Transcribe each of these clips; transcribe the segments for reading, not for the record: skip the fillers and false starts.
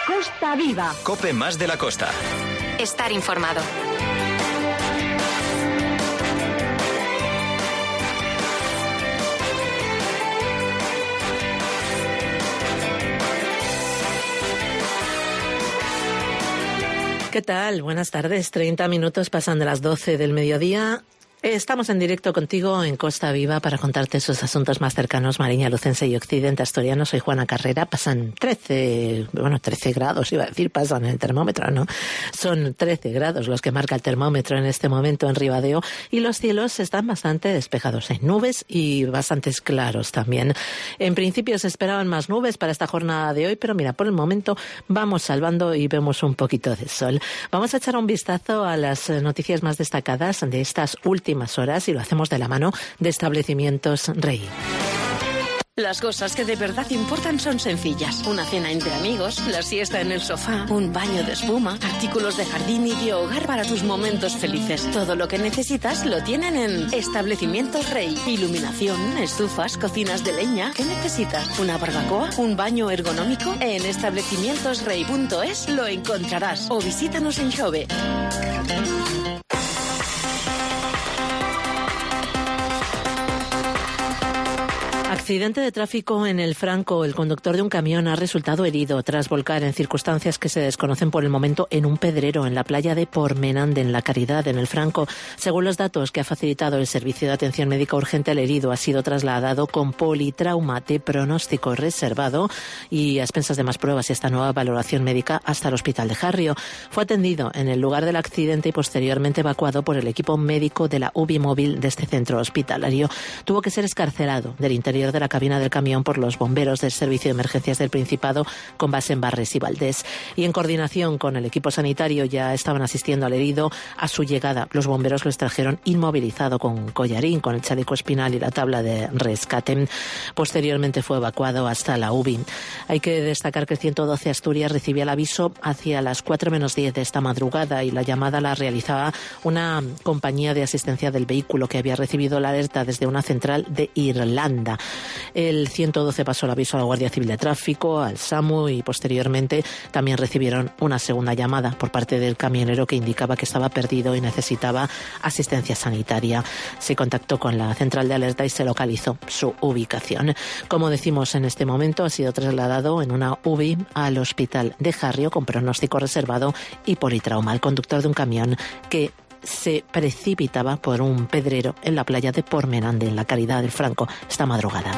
Costa Viva. COPE más de la costa. Estar informado. ¿Qué tal? Buenas tardes. 30 minutos pasan de las 12 del mediodía. Estamos en directo contigo en Costa Viva para contarte esos asuntos más cercanos, Mariña Lucense y Occidente Asturiano. Soy Juana Carrera. Pasan 13 grados, iba a decir, pasan en el termómetro, ¿no? Son 13 grados los que marca el termómetro en este momento en Ribadeo y los cielos están bastante despejados. Hay nubes y bastantes claros también. En principio se esperaban más nubes para esta jornada de hoy, pero mira, por el momento vamos salvando y vemos un poquito de sol. Vamos a echar un vistazo a las noticias más destacadas de estas últimas horas y lo hacemos de la mano de Establecimientos Rey. Las cosas que de verdad importan son sencillas. Una cena entre amigos, la siesta en el sofá, un baño de espuma, artículos de jardín y de hogar para tus momentos felices. Todo lo que necesitas lo tienen en Establecimientos Rey. Iluminación, estufas, cocinas de leña. ¿Qué necesitas? ¿Una barbacoa? ¿Un baño ergonómico? En establecimientosrey.es lo encontrarás. O visítanos en Xove. Accidente de tráfico en el Franco. El conductor de un camión ha resultado herido tras volcar en circunstancias que se desconocen por el momento en un pedrero en la playa de Pormenande, en La Caridad, en el Franco. Según los datos que ha facilitado el Servicio de Atención Médica Urgente, el herido ha sido trasladado con politrauma de pronóstico reservado y a expensas de más pruebas y esta nueva valoración médica hasta el Hospital de Jarrio. Fue atendido en el lugar del accidente y posteriormente evacuado por el equipo médico de la UBI móvil de este centro hospitalario. Tuvo que ser excarcelado del interior de la cabina del camión por los bomberos del Servicio de Emergencias del Principado con base en Barres y Valdés. Y en coordinación con el equipo sanitario ya estaban asistiendo al herido a su llegada. Los bomberos lo extrajeron inmovilizado con collarín, con el chaleco espinal y la tabla de rescate. Posteriormente fue evacuado hasta la UBI. Hay que destacar que el 112 Asturias recibía el aviso hacia las 4 menos 10 de esta madrugada y la llamada la realizaba una compañía de asistencia del vehículo que había recibido la alerta desde una central de Irlanda. El 112 pasó el aviso a la Guardia Civil de Tráfico, al SAMU y posteriormente también recibieron una segunda llamada por parte del camionero que indicaba que estaba perdido y necesitaba asistencia sanitaria. Se contactó con la central de alerta y se localizó su ubicación. Como decimos, en este momento ha sido trasladado en una UBI al Hospital de Jarrio con pronóstico reservado y politrauma. El conductor de un camión que se precipitaba por un pedrero en la playa de Pormenande, en La Caridad del Franco, esta madrugada.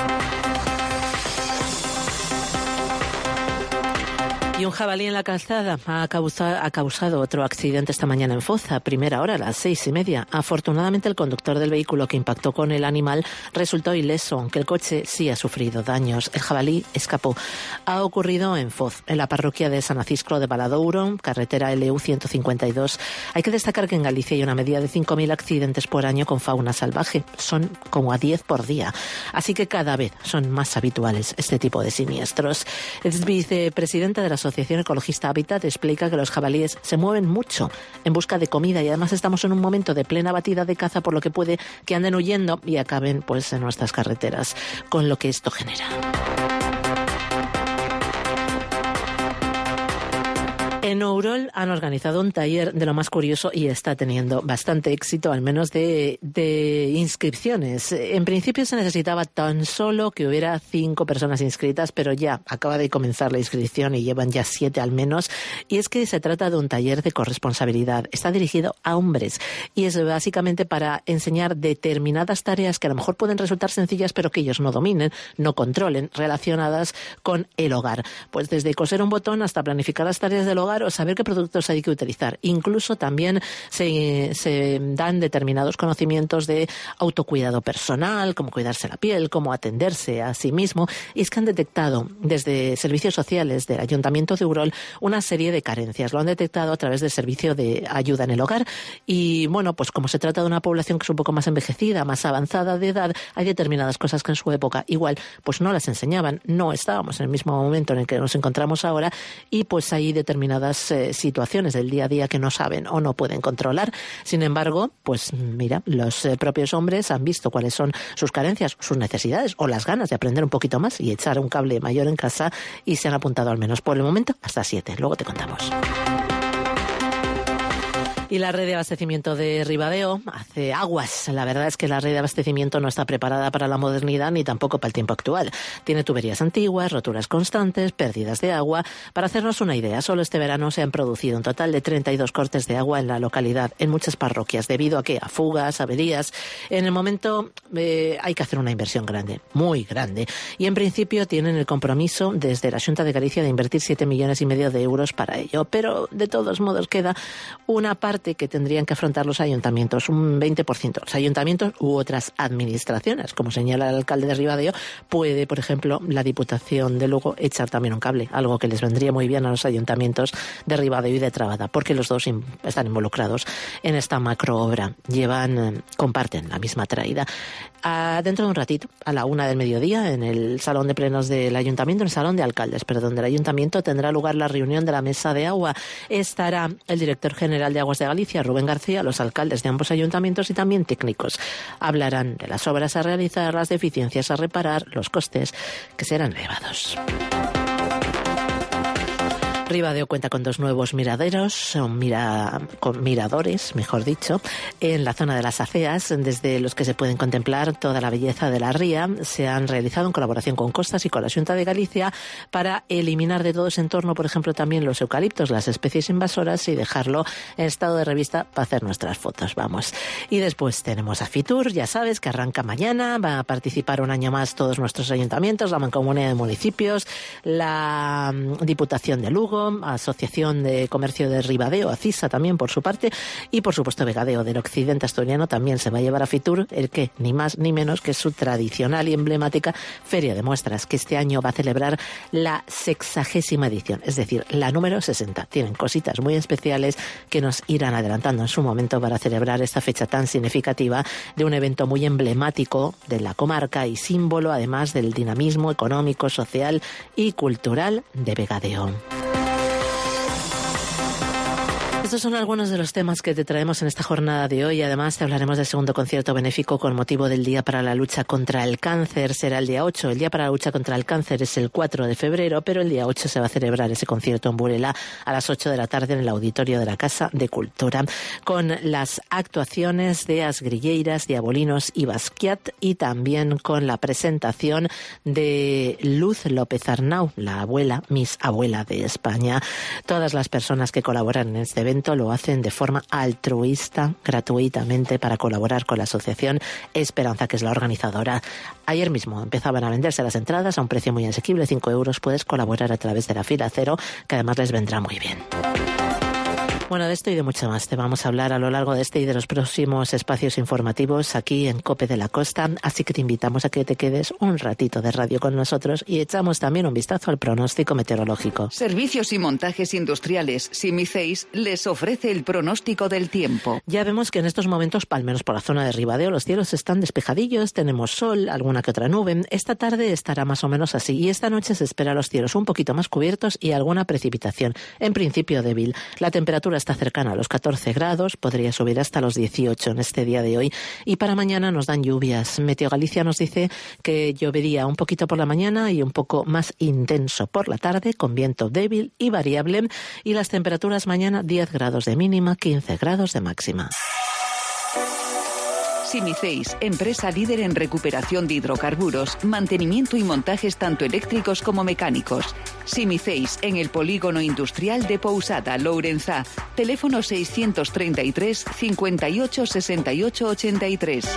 Y un jabalí en la calzada ha causado otro accidente esta mañana en Foz, a primera hora, a las 6:30. Afortunadamente, el conductor del vehículo que impactó con el animal resultó ileso, aunque el coche sí ha sufrido daños. El jabalí escapó. Ha ocurrido en Foz, en la parroquia de San Acisclo de Valadouro, carretera LU 152. Hay que destacar que en Galicia hay una media de 5.000 accidentes por año con fauna salvaje. Son como a 10 por día. Así que cada vez son más habituales este tipo de siniestros. El vicepresidente de la Asociación Ecologista Hábitat explica que los jabalíes se mueven mucho en busca de comida y además estamos en un momento de plena batida de caza, por lo que puede que anden huyendo y acaben pues en nuestras carreteras, con lo que esto genera. En Ourol han organizado un taller de lo más curioso y está teniendo bastante éxito, al menos de inscripciones. En principio se necesitaba tan solo que hubiera 5 personas inscritas, pero ya acaba de comenzar la inscripción y llevan ya 7 al menos. Y es que se trata de un taller de corresponsabilidad. Está dirigido a hombres y es básicamente para enseñar determinadas tareas que a lo mejor pueden resultar sencillas, pero que ellos no dominen, no controlen, relacionadas con el hogar. Pues desde coser un botón hasta planificar las tareas del hogar o saber qué productos hay que utilizar. Incluso también se dan determinados conocimientos de autocuidado personal, cómo cuidarse la piel, cómo atenderse a sí mismo. Y es que han detectado desde servicios sociales del Ayuntamiento de Urol una serie de carencias. Lo han detectado a través del servicio de ayuda en el hogar. Y bueno, pues como se trata de una población que es un poco más envejecida, más avanzada de edad, hay determinadas cosas que en su época igual pues no las enseñaban. No estábamos en el mismo momento en el que nos encontramos ahora y pues hay determinadas determinadas situaciones del día a día que no saben o no pueden controlar. Sin embargo, pues mira, los propios hombres han visto cuáles son sus carencias, sus necesidades o las ganas de aprender un poquito más y echar un cable mayor en casa, y se han apuntado al menos por el momento hasta 7. Luego te contamos. Y la red de abastecimiento de Ribadeo hace aguas. La verdad es que la red de abastecimiento no está preparada para la modernidad ni tampoco para el tiempo actual. Tiene tuberías antiguas, roturas constantes, pérdidas de agua. Para hacernos una idea, solo este verano se han producido un total de 32 cortes de agua en la localidad, en muchas parroquias, debido a que a fugas, averías. En el momento hay que hacer una inversión grande, muy grande. Y en principio tienen el compromiso desde la Xunta de Galicia de invertir 7,5 millones de euros para ello. Pero de todos modos queda una parte que tendrían que afrontar los ayuntamientos, un 20%. Los ayuntamientos u otras administraciones, como señala el alcalde de Ribadeo, puede, por ejemplo, la Diputación de Lugo echar también un cable, algo que les vendría muy bien a los ayuntamientos de Ribadeo y de Trabada, porque los dos están involucrados en esta macroobra. Comparten la misma traída. Dentro de un ratito, a la 1 del mediodía, en el salón de plenos del ayuntamiento, en el salón de alcaldes, del ayuntamiento, tendrá lugar la reunión de la mesa de agua. Estará el director general de Aguas de Galicia, Rubén García, los alcaldes de ambos ayuntamientos y también técnicos. Hablarán de las obras a realizar, las deficiencias a reparar, los costes que serán elevados. Ribadeo cuenta con 2 nuevos miraderos, con miradores, mejor dicho, en la zona de las aceas, desde los que se pueden contemplar toda la belleza de la ría. Se han realizado en colaboración con Costas y con la Xunta de Galicia para eliminar de todo ese entorno, por ejemplo, también los eucaliptos, las especies invasoras, y dejarlo en estado de revista para hacer nuestras fotos, vamos. Y después tenemos a Fitur, ya sabes, que arranca mañana, va a participar un año más todos nuestros ayuntamientos, la Mancomunidad de Municipios, la Diputación de Lugo, Asociación de Comercio de Ribadeo, ACISA también por su parte, y por supuesto Vegadeo del Occidente Asturiano también se va a llevar a Fitur, el que ni más ni menos que su tradicional y emblemática Feria de Muestras, que este año va a celebrar la 60ª edición, es decir, la número 60. Tienen cositas muy especiales que nos irán adelantando en su momento para celebrar esta fecha tan significativa de un evento muy emblemático de la comarca y símbolo además del dinamismo económico, social y cultural de Vegadeo. Estos son algunos de los temas que te traemos en esta jornada de hoy. Además, te hablaremos del segundo concierto benéfico con motivo del Día para la Lucha contra el Cáncer. Será el día 8. El Día para la Lucha contra el Cáncer es el 4 de febrero, pero el día 8 se va a celebrar ese concierto en Burela a las 8 de la tarde en el auditorio de la Casa de Cultura, con las actuaciones de As Grilleiras, Diabolinos y Basquiat, y también con la presentación de Luz López Arnau, la abuela, Miss Abuela de España. Todas las personas que colaboran en este evento lo hacen de forma altruista, gratuitamente, para colaborar con la asociación Esperanza, que es la organizadora. Ayer mismo empezaban a venderse las entradas a un precio muy asequible, 5 euros. Puedes colaborar a través de la fila cero, que además les vendrá muy bien. Bueno, de esto y de mucho más te vamos a hablar a lo largo de este y de los próximos espacios informativos aquí en COPE de la Costa, así que te invitamos a que te quedes un ratito de radio con nosotros y echamos también un vistazo al pronóstico meteorológico. Servicios y montajes industriales Simiceis les ofrece el pronóstico del tiempo. Ya vemos que en estos momentos, al menos por la zona de Ribadeo, los cielos están despejadillos, tenemos sol, alguna que otra nube. Esta tarde estará más o menos así y esta noche se espera los cielos un poquito más cubiertos y alguna precipitación, en principio débil. La temperatura está cercana a los 14 grados, podría subir hasta los 18 en este día de hoy, y para mañana nos dan lluvias. Meteo Galicia nos dice que llovería un poquito por la mañana y un poco más intenso por la tarde, con viento débil y variable, y las temperaturas mañana 10 grados de mínima, 15 grados de máxima. Simiceis, empresa líder en recuperación de hidrocarburos, mantenimiento y montajes tanto eléctricos como mecánicos. Simiceis, en el polígono industrial de Pousada, Lourenzá. Teléfono 633 58 68 83.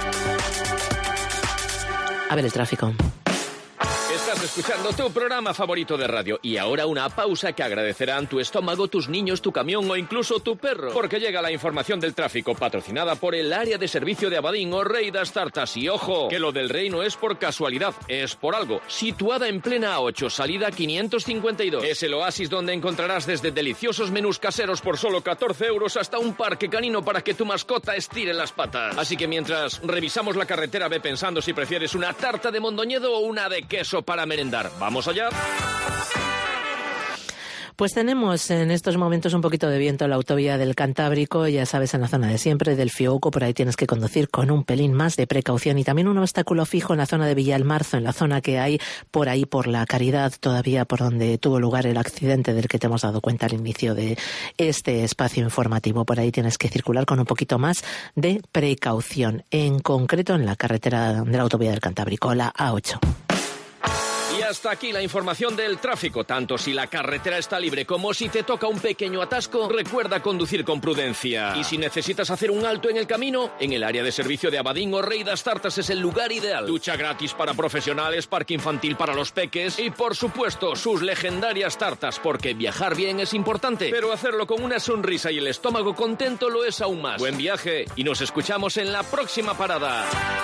A ver el tráfico. Estás escuchando tu programa favorito de radio y ahora una pausa que agradecerán tu estómago, tus niños, tu camión o incluso tu perro, porque llega la información del tráfico patrocinada por el área de servicio de Abadín o Rey das Tartas. Y ojo, que lo del Rey no es por casualidad, es por algo. Situada en plena A8, salida 552. Es el oasis donde encontrarás desde deliciosos menús caseros por solo 14 euros hasta un parque canino para que tu mascota estire las patas. Así que mientras revisamos la carretera, ve pensando si prefieres una tarta de Mondoñedo o una de queso para merendar. ¿Vamos allá? Pues tenemos en estos momentos un poquito de viento en la autovía del Cantábrico, ya sabes, en la zona de siempre, del Fiouco, por ahí tienes que conducir con un pelín más de precaución, y también un obstáculo fijo en la zona de Villalmarzo, en la zona que hay por ahí por la Caridad, todavía por donde tuvo lugar el accidente del que te hemos dado cuenta al inicio de este espacio informativo. Por ahí tienes que circular con un poquito más de precaución, en concreto en la carretera de la autovía del Cantábrico, la A8. Y hasta aquí la información del tráfico. Tanto si la carretera está libre como si te toca un pequeño atasco, recuerda conducir con prudencia. Y si necesitas hacer un alto en el camino, en el área de servicio de Abadín o Rey das Tartas es el lugar ideal. Ducha gratis para profesionales, parque infantil para los peques y, por supuesto, sus legendarias tartas, porque viajar bien es importante, pero hacerlo con una sonrisa y el estómago contento lo es aún más. Buen viaje y nos escuchamos en la próxima parada.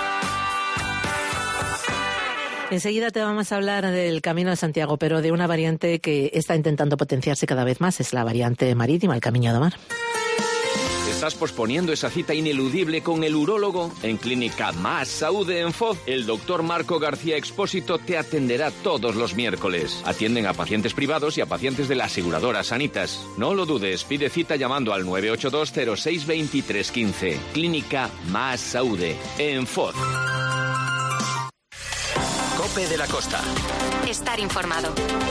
Enseguida te vamos a hablar del Camino de Santiago, pero de una variante que está intentando potenciarse cada vez más, es la variante marítima, el Camiño do Mar. ¿Estás posponiendo esa cita ineludible con el urólogo? En Clínica Más Saúde en Foz, el doctor Marco García Expósito te atenderá todos los miércoles. Atienden a pacientes privados y a pacientes de la aseguradora Sanitas. No lo dudes, pide cita llamando al 982 06 23 15. Clínica Más Saúde en Foz. Cope de la Costa. Estar informado.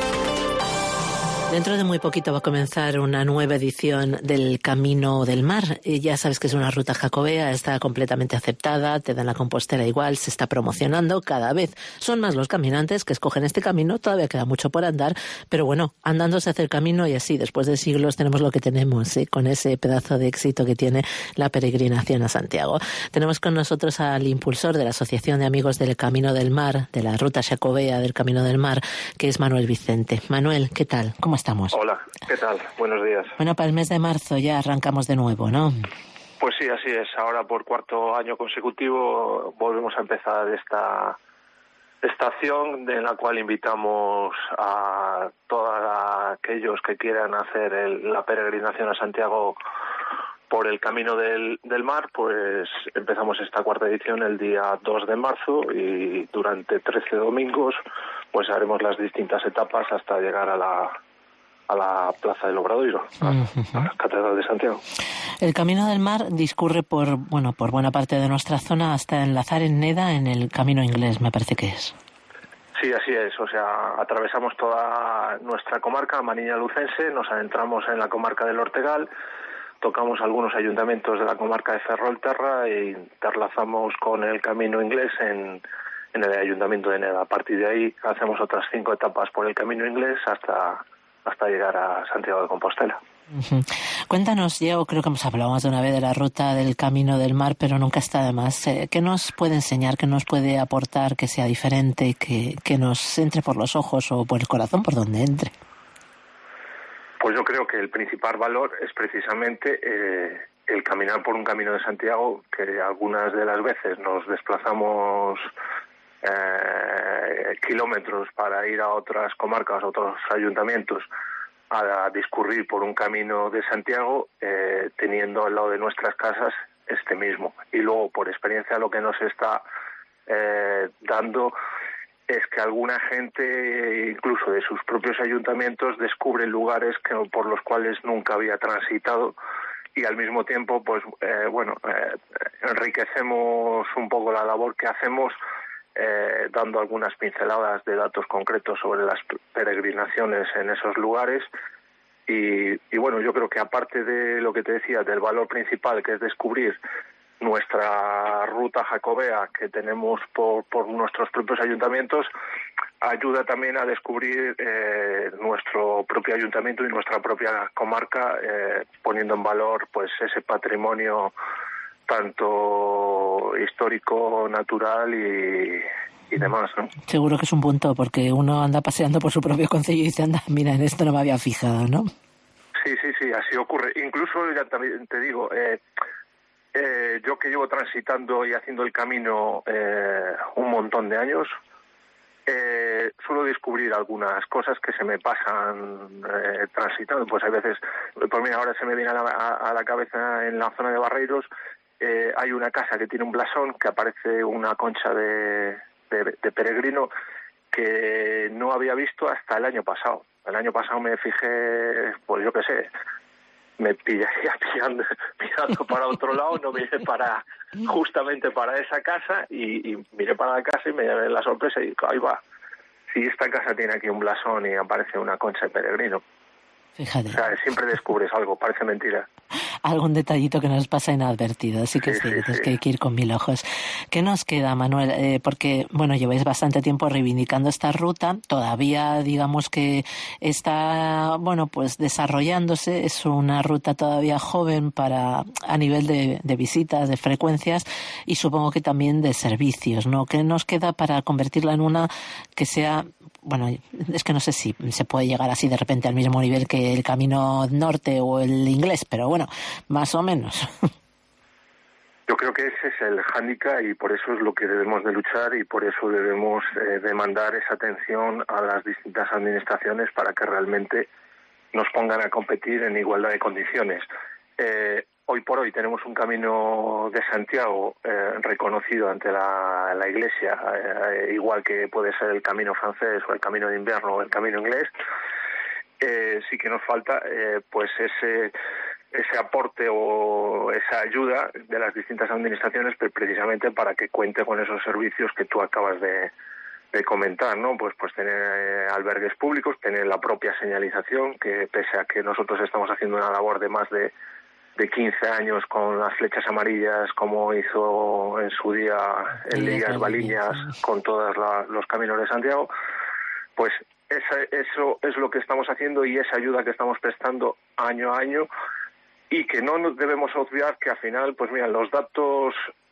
Dentro de muy poquito va a comenzar una nueva edición del Camino del Mar. Ya sabes que es una ruta jacobea, está completamente aceptada, te dan la Compostela igual, se está promocionando cada vez. Son más los caminantes que escogen este camino, todavía queda mucho por andar, pero bueno, andando se hace el camino y así, después de siglos, tenemos lo que tenemos, con ese pedazo de éxito que tiene la peregrinación a Santiago. Tenemos con nosotros al impulsor de la Asociación de Amigos del Camino del Mar, de la ruta jacobea del Camino del Mar, que es Manuel Vicente. Manuel, ¿qué tal? ¿Cómo estamos? Hola, ¿qué tal? Buenos días. Bueno, para el mes de marzo ya arrancamos de nuevo, ¿no? Pues sí, así es. Ahora por cuarto año consecutivo volvemos a empezar esta estación en la cual invitamos a todos aquellos que quieran hacer la peregrinación a Santiago por el Camino del Mar. Pues empezamos esta cuarta edición el día 2 de marzo y durante 13 domingos pues haremos las distintas etapas hasta llegar a la Plaza del Obradoiro, a la Catedral de Santiago. El Camino del Mar discurre por buena parte de nuestra zona hasta enlazar en Neda en el Camino Inglés, me parece que es. Sí, así es. O sea, atravesamos toda nuestra comarca, Mariña Lucense, nos adentramos en la comarca del Ortegal, tocamos algunos ayuntamientos de la comarca de Ferrolterra e interlazamos con el Camino Inglés en el ayuntamiento de Neda. A partir de ahí hacemos otras 5 etapas por el Camino Inglés hasta llegar a Santiago de Compostela. Uh-huh. Cuéntanos, yo creo que hemos hablado más de una vez de la ruta del Camino del Mar, pero nunca está de más. ¿Qué nos puede enseñar, qué nos puede aportar que sea diferente, que nos entre por los ojos o por el corazón, por donde entre? Pues yo creo que el principal valor es precisamente el caminar por un Camino de Santiago, que algunas de las veces nos desplazamos kilómetros para ir a otras comarcas, a otros ayuntamientos, a discurrir por un Camino de Santiago, teniendo al lado de nuestras casas este mismo. Y luego, por experiencia, lo que nos está dando es que alguna gente, incluso de sus propios ayuntamientos, descubre lugares por los cuales nunca había transitado, y al mismo tiempo, pues enriquecemos un poco la labor que hacemos, dando algunas pinceladas de datos concretos sobre las peregrinaciones en esos lugares. Y bueno, yo creo que aparte de lo que te decía, del valor principal, que es descubrir nuestra ruta jacobea que tenemos por nuestros propios ayuntamientos, ayuda también a descubrir nuestro propio ayuntamiento y nuestra propia comarca, poniendo en valor pues ese patrimonio tanto histórico, natural y demás, ¿no? Seguro que es un punto, porque uno anda paseando por su propio concello y dice, anda, mira, en esto no me había fijado, ¿no? Sí, así ocurre. Incluso, ya también te digo, yo que llevo transitando y haciendo el camino un montón de años, suelo descubrir algunas cosas que se me pasan transitando. Pues hay veces, pues mira, ahora se me viene a la cabeza en la zona de Barreiros, hay una casa que tiene un blasón que aparece una concha de peregrino que no había visto hasta el año pasado. El año pasado me fijé, pues yo qué sé, me pillaría mirando para otro lado, no miré justamente para esa casa y miré para la casa y me llevé la sorpresa y ahí va. Si esta casa tiene aquí un blasón y aparece una concha de peregrino. Fíjate. O sea, siempre descubres algo, parece mentira. Algún detallito que nos pasa inadvertido, así que sí, es que hay que ir con 1000 ojos. ¿Qué nos queda, Manuel? Porque, bueno, lleváis bastante tiempo reivindicando esta ruta, todavía digamos que está, bueno, pues desarrollándose, es una ruta todavía joven a nivel de visitas, de frecuencias y supongo que también de servicios, ¿no? ¿Qué nos queda para convertirla en una que sea, bueno, es que no sé si se puede llegar así de repente al mismo nivel que el Camino Norte o el inglés, pero bueno, más o menos. Yo creo que ese es el hándicap y por eso es lo que debemos de luchar y por eso debemos demandar esa atención a las distintas administraciones para que realmente nos pongan a competir en igualdad de condiciones. Hoy por hoy tenemos un Camino de Santiago reconocido ante la Iglesia, igual que puede ser el Camino francés o el Camino de Invierno o el Camino inglés. Sí que nos falta pues ese aporte o esa ayuda de las distintas administraciones precisamente para que cuente con esos servicios que tú acabas de comentar, ¿no? Pues tener albergues públicos, tener la propia señalización, que pese a que nosotros estamos haciendo una labor de más de 15 años con las flechas amarillas, como hizo en su día Elías Baliñas con todos los caminos de Santiago, pues eso es lo que estamos haciendo y esa ayuda que estamos prestando año a año. Y que no nos debemos obviar que al final, pues mira, los datos,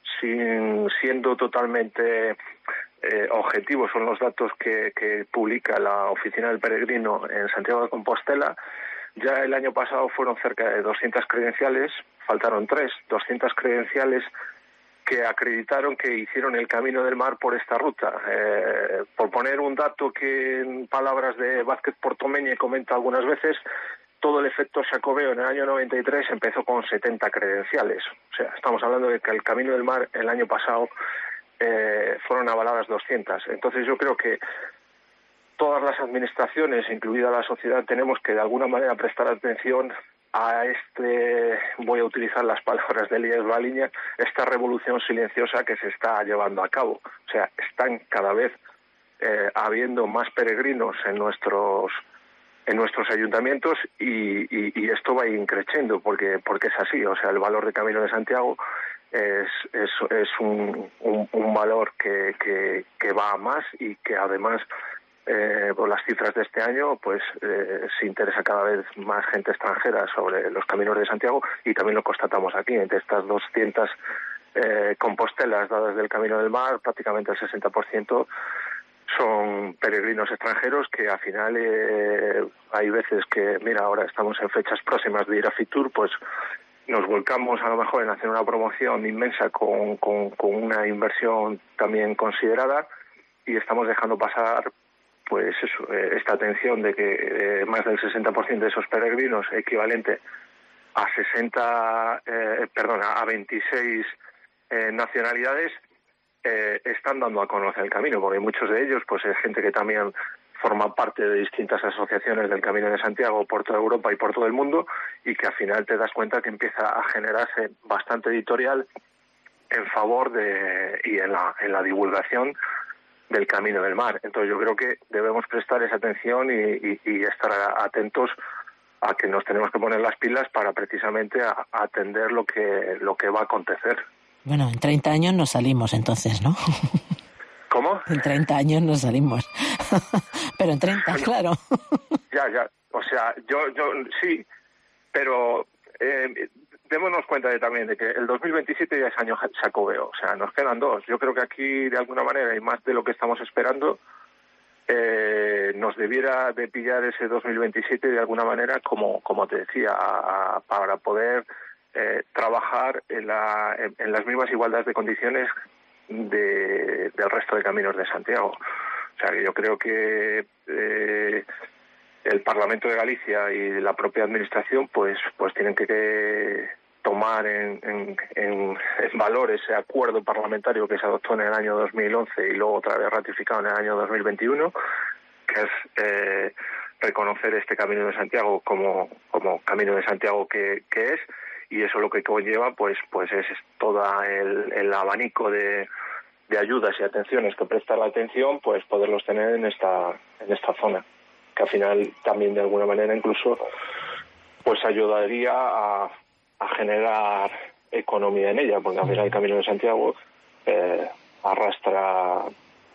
siendo totalmente objetivos, son los datos que publica la Oficina del Peregrino en Santiago de Compostela. Ya el año pasado fueron cerca de 200 credenciales, faltaron 200 credenciales que acreditaron que hicieron el Camino del Mar por esta ruta. Por poner un dato que en palabras de Vázquez Portomeñe comenta algunas veces, todo el efecto Xacobeo en el año 93 empezó con 70 credenciales. O sea, estamos hablando de que el Camino del Mar el año pasado fueron avaladas 200. Entonces yo creo que todas las administraciones, incluida la sociedad, tenemos que de alguna manera prestar atención a voy a utilizar las palabras de Elías Baliñas, esta revolución silenciosa que se está llevando a cabo. O sea, están cada vez habiendo más peregrinos en nuestros ayuntamientos y esto va a ir creciendo porque es así. O sea, el valor de Camino de Santiago es un valor que va a más y que además por las cifras de este año pues se interesa cada vez más gente extranjera sobre los caminos de Santiago y también lo constatamos aquí. Entre estas 200 compostelas dadas del Camino del Mar, prácticamente el 60% son peregrinos extranjeros que al final hay veces que, mira, ahora estamos en fechas próximas de ir a Fitur, pues nos volcamos a lo mejor en hacer una promoción inmensa con una inversión también considerada y estamos dejando pasar pues eso, esta atención de que más del 60% de esos peregrinos, equivalente a 26 nacionalidades, están dando a conocer el camino, porque muchos de ellos pues es gente que también forma parte de distintas asociaciones del Camino de Santiago por toda Europa y por todo el mundo, y que al final te das cuenta que empieza a generarse bastante editorial en favor y en la divulgación del Camino del Mar. Entonces yo creo que debemos prestar esa atención y estar atentos a que nos tenemos que poner las pilas para precisamente atender lo que va a acontecer. Bueno, en 30 años nos salimos entonces, ¿no? ¿Cómo? En 30 años nos salimos. Pero en 30, claro. Ya. O sea, yo sí, pero démonos cuenta también de que el 2027 ya es año Xacobeo. O sea, nos quedan 2. Yo creo que aquí, de alguna manera, y más de lo que estamos esperando, nos debiera de pillar ese 2027 de alguna manera, como te decía, para poder trabajar en las mismas igualdades de condiciones del resto de caminos de Santiago. O sea, que yo creo que el Parlamento de Galicia y la propia Administración pues tienen que tomar en valor ese acuerdo parlamentario que se adoptó en el año 2011 y luego otra vez ratificado en el año 2021, que es reconocer este Camino de Santiago como Camino de Santiago que es, y eso lo que conlleva pues es todo el abanico de ayudas y atenciones que presta la atención, pues poderlos tener en esta zona, que al final también de alguna manera incluso pues ayudaría a generar economía en ella, porque al final el Camino de Santiago arrastra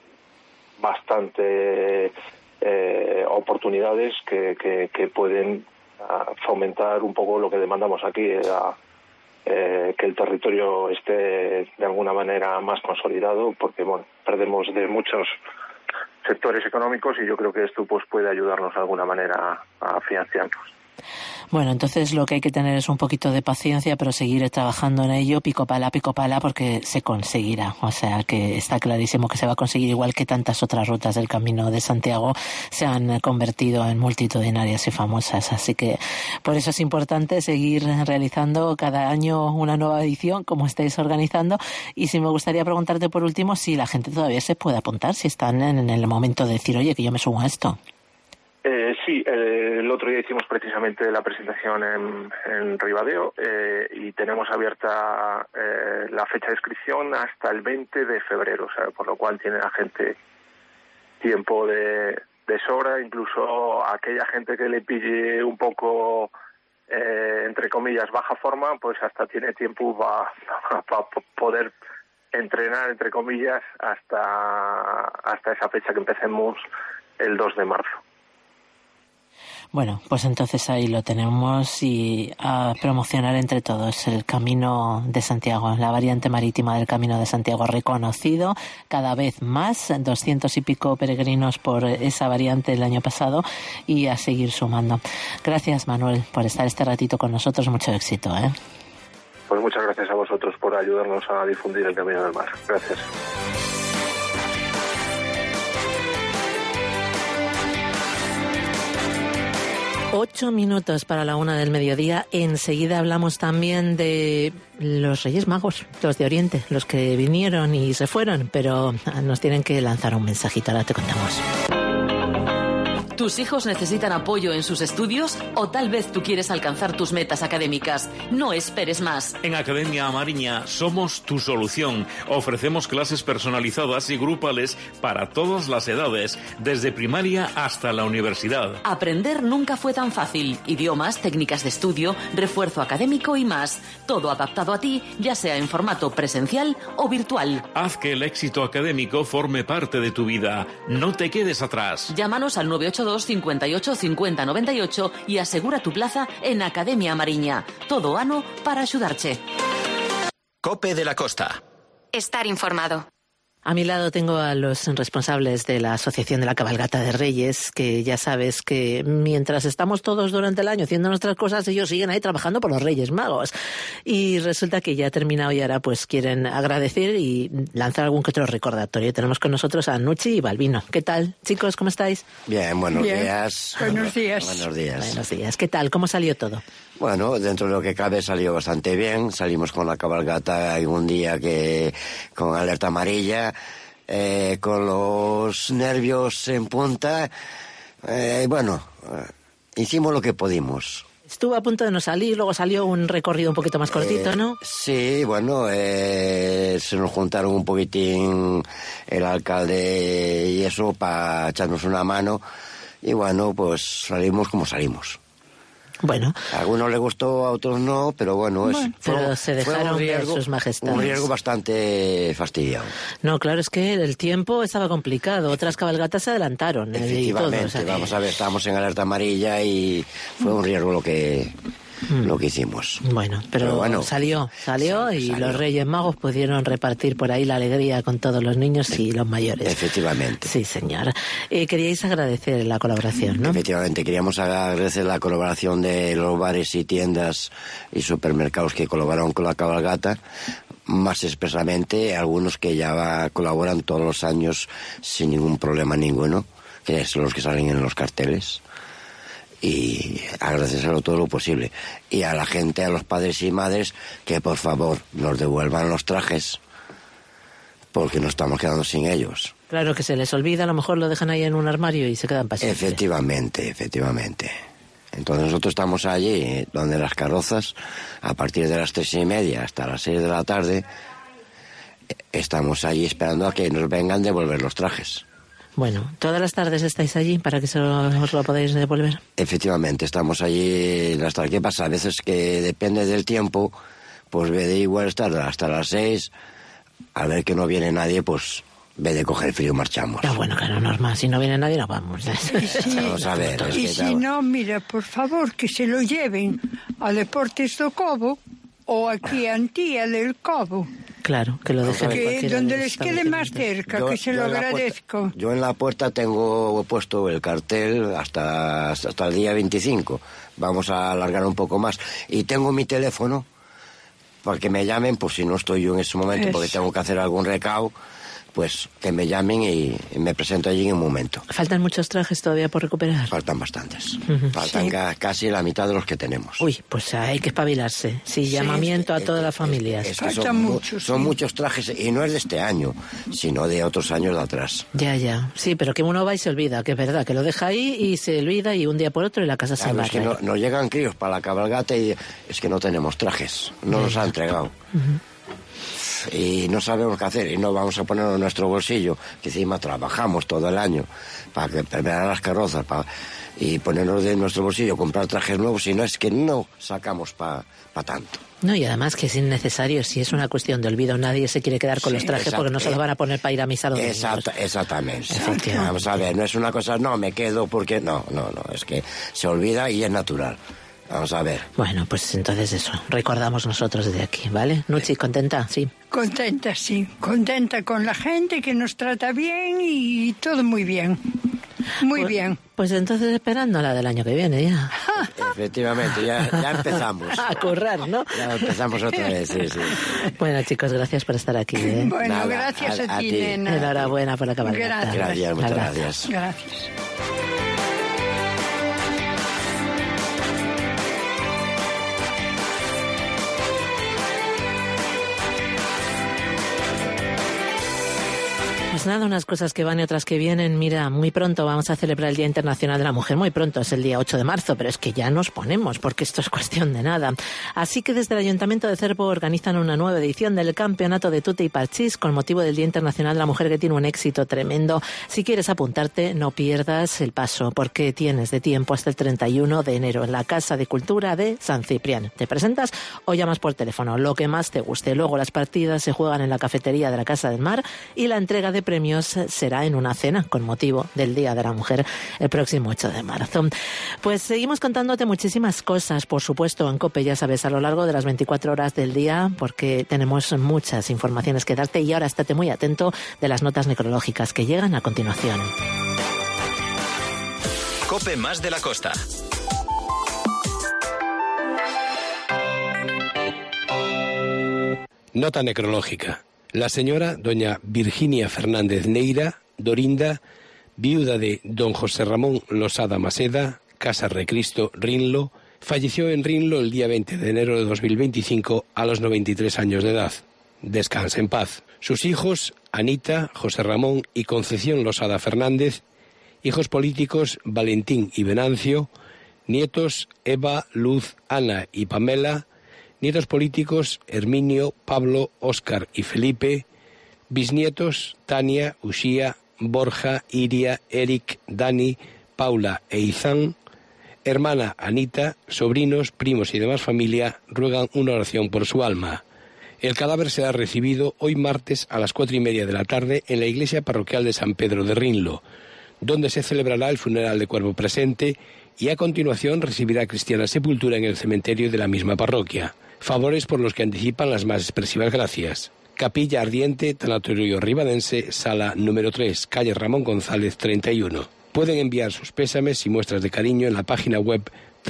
bastante oportunidades que pueden fomentar un poco lo que demandamos aquí, que el territorio esté de alguna manera más consolidado, porque bueno, perdemos de muchos sectores económicos y yo creo que esto pues puede ayudarnos de alguna manera a financiarnos. Bueno, entonces lo que hay que tener es un poquito de paciencia, pero seguir trabajando en ello, pico pala, porque se conseguirá. O sea que está clarísimo que se va a conseguir, igual que tantas otras rutas del Camino de Santiago se han convertido en multitudinarias y famosas. Así que por eso es importante seguir realizando cada año una nueva edición, como estáis organizando. Y sí me gustaría preguntarte por último si la gente todavía se puede apuntar, si están en el momento de decir, oye, que yo me sumo a esto. Sí, el otro día hicimos precisamente la presentación en Ribadeo y tenemos abierta la fecha de inscripción hasta el 20 de febrero, o sea, por lo cual tiene la gente tiempo de sobra, incluso aquella gente que le pille un poco, entre comillas, baja forma, pues hasta tiene tiempo para poder entrenar, entre comillas, hasta esa fecha que empecemos el 2 de marzo. Bueno, pues entonces ahí lo tenemos, y a promocionar entre todos el Camino de Santiago, la variante marítima del Camino de Santiago, reconocido cada vez más, 200 y pico peregrinos por esa variante el año pasado, y a seguir sumando. Gracias, Manuel, por estar este ratito con nosotros, mucho éxito, ¿eh? Pues muchas gracias a vosotros por ayudarnos a difundir el Camino del Mar. Gracias. Ocho minutos para la 1 del mediodía. Enseguida hablamos también de los Reyes Magos, los de Oriente, los que vinieron y se fueron, pero nos tienen que lanzar un mensajito, ahora te contamos. ¿Tus hijos necesitan apoyo en sus estudios? ¿O tal vez tú quieres alcanzar tus metas académicas? No esperes más. En Academia Amariña somos tu solución. Ofrecemos clases personalizadas y grupales para todas las edades, desde primaria hasta la universidad. Aprender nunca fue tan fácil. Idiomas, técnicas de estudio, refuerzo académico y más. Todo adaptado a ti, ya sea en formato presencial o virtual. Haz que el éxito académico forme parte de tu vida. No te quedes atrás. Llámanos al 982 58 50 98 y asegura tu plaza en Academia Amariña. Todo ano para ayudarte. COPE de la Costa. Estar informado. A mi lado tengo a los responsables de la Asociación de la Cabalgata de Reyes, que ya sabes que mientras estamos todos durante el año haciendo nuestras cosas, ellos siguen ahí trabajando por los Reyes Magos. Y resulta que ya ha terminado y ahora pues quieren agradecer y lanzar algún que otro recordatorio. Tenemos con nosotros a Nuchi y Balbino. ¿Qué tal, chicos? ¿Cómo estáis? Bien, buenos días. Buenos días. Buenos días. Buenos días. ¿Qué tal? ¿Cómo salió todo? Bueno, dentro de lo que cabe salió bastante bien. Salimos con la cabalgata en un día que con alerta amarilla, con los nervios en punta. Hicimos lo que pudimos. Estuvo a punto de no salir, luego salió un recorrido un poquito más cortito, ¿no? Sí, bueno, se nos juntaron un poquitín el alcalde y eso para echarnos una mano. Y bueno, pues salimos como salimos. Bueno. A algunos les gustó, a otros no, pero bueno, pero se dejaron ver sus majestades. Un riesgo bastante fastidiado. No, claro, es que el tiempo estaba complicado. Otras cabalgatas se adelantaron. Efectivamente, y todo, vamos a ver, estábamos en alerta amarilla y fue un riesgo lo que hicimos. Bueno, pero bueno, salió y los Reyes Magos pudieron repartir por ahí la alegría con todos los niños y los mayores. Efectivamente. Sí, señor. Queríais agradecer la colaboración, ¿no? Efectivamente, queríamos agradecer la colaboración de los bares y tiendas y supermercados que colaboraron con la cabalgata, más expresamente algunos que ya colaboran todos los años sin ningún problema ninguno, que son los que salen en los carteles. Y agradecerlo todo lo posible. Y a la gente, a los padres y madres, que por favor nos devuelvan los trajes, porque nos estamos quedando sin ellos. Claro, que se les olvida, a lo mejor lo dejan ahí en un armario y se quedan para siempre. Efectivamente. Entonces nosotros estamos allí, donde las carrozas, a partir de las 3:30 hasta las 6 de la tarde, estamos allí esperando a que nos vengan a devolver los trajes. Bueno, ¿todas las tardes estáis allí para que os lo podáis devolver? Efectivamente, estamos allí las tardes. ¿Qué pasa? A veces que depende del tiempo, pues ve de igual estar hasta las 6, a ver que no viene nadie, pues ve de coger frío, marchamos. Bueno, claro, normal, si no viene nadie no vamos. Vamos a ver. Y si no, mira, por favor, que se lo lleven a Deportes do Cobo o aquí a Antía del Cobo. Claro, que lo dejen que donde les quede más cerca, que se lo agradezco. Yo en la puerta tengo puesto el cartel hasta el día 25. Vamos a alargar un poco más. Y tengo mi teléfono para que me llamen, pues si no estoy yo en ese momento, porque tengo que hacer algún recao, pues que me llamen y me presento allí en un momento. ¿Faltan muchos trajes todavía por recuperar? Faltan bastantes. Faltan casi la mitad de los que tenemos. Uy, pues hay que espabilarse. Sí, llamamiento a todas las familias. Faltan muchos. Son muchos trajes, y no es de este año, sino de otros años de atrás. Ya. Sí, pero que uno va y se olvida, que es verdad, que lo deja ahí y se olvida y un día por otro y la casa se va. Es que nos llegan críos para la cabalgata y es que no tenemos trajes, no nos han entregado. Y no sabemos qué hacer y no vamos a ponerlo en nuestro bolsillo, que encima trabajamos todo el año para preparar las carrozas y ponernos de nuestro bolsillo, comprar trajes nuevos, si no es que no sacamos para tanto. No, y además que es innecesario, si es una cuestión de olvido, nadie se quiere quedar con los trajes porque no se los van a poner para ir a misa los domingos. Exactamente. Vamos a ver, no es una cosa, no, me quedo porque no, es que se olvida y es natural. Vamos a ver. Bueno, pues entonces eso, recordamos nosotros desde aquí, ¿vale? Nuchi, ¿contenta? Sí. Contenta, sí. Contenta con la gente que nos trata bien y todo muy bien. Muy bien. Pues entonces esperando la del año que viene ya. Efectivamente, ya empezamos. A currar, ¿no? Ya empezamos otra vez, sí. Bueno, chicos, gracias por estar aquí. Bueno, nada, gracias a ti, nena. Enhorabuena por la cabalgata. Gracias, muchas gracias. Gracias. Pues nada, unas cosas que van y otras que vienen. Mira, muy pronto vamos a celebrar el Día Internacional de la Mujer. Muy pronto, es el día 8 de marzo, pero es que ya nos ponemos, porque esto es cuestión de nada. Así que desde el Ayuntamiento de Cervo organizan una nueva edición del Campeonato de Tute y Parchís con motivo del Día Internacional de la Mujer, que tiene un éxito tremendo. Si quieres apuntarte, no pierdas el paso, porque tienes de tiempo hasta el 31 de enero en la Casa de Cultura de San Ciprián. Te presentas o llamas por teléfono, lo que más te guste. Luego las partidas se juegan en la cafetería de la Casa del Mar y la entrega de premios será en una cena con motivo del Día de la Mujer el próximo 8 de marzo. Pues seguimos contándote muchísimas cosas, por supuesto, en COPE, ya sabes, a lo largo de las 24 horas del día, porque tenemos muchas informaciones que darte, y ahora estate muy atento de las notas necrológicas que llegan a continuación. COPE más de la costa. Nota necrológica. La señora doña Virginia Fernández Neira, Dorinda, viuda de don José Ramón Losada Maseda, Casa Recristo, Rinlo, falleció en Rinlo el día 20 de enero de 2025 a los 93 años de edad. Descanse en paz. Sus hijos, Anita, José Ramón y Concepción Losada Fernández, hijos políticos Valentín y Venancio, nietos Eva, Luz, Ana y Pamela, nietos políticos Herminio, Pablo, Óscar y Felipe, bisnietos Tania, Uxía, Borja, Iria, Eric, Dani, Paula e Izán, hermana Anita, sobrinos, primos y demás familia ruegan una oración por su alma. El cadáver será recibido hoy martes a las 4:30 de la tarde en la iglesia parroquial de San Pedro de Rinlo, donde se celebrará el funeral de cuerpo presente y a continuación recibirá cristiana sepultura en el cementerio de la misma parroquia. Favores por los que anticipan las más expresivas gracias. Capilla Ardiente, Tanatorio Ribadense, sala número 3, calle Ramón González 31. Pueden enviar sus pésames y muestras de cariño en la página web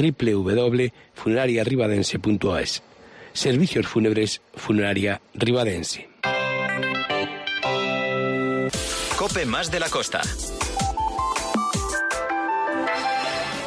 www.funerariaribadense.es. Servicios fúnebres Funeraria Ribadense. COPE más de la costa.